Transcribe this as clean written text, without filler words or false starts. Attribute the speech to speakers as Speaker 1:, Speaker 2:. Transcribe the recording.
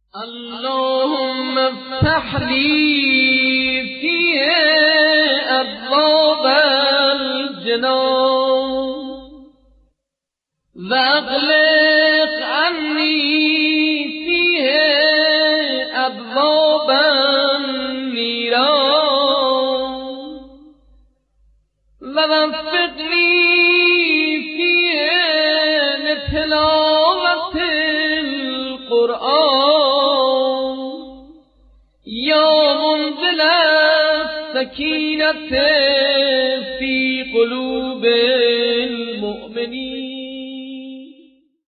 Speaker 1: اللهم افتح لي فيه أبواب الجنان واغلق عني فيه أبواب النيران ووفقني فيه لتلاوة القرآن يا منزل السكينة في قلوب المؤمنين.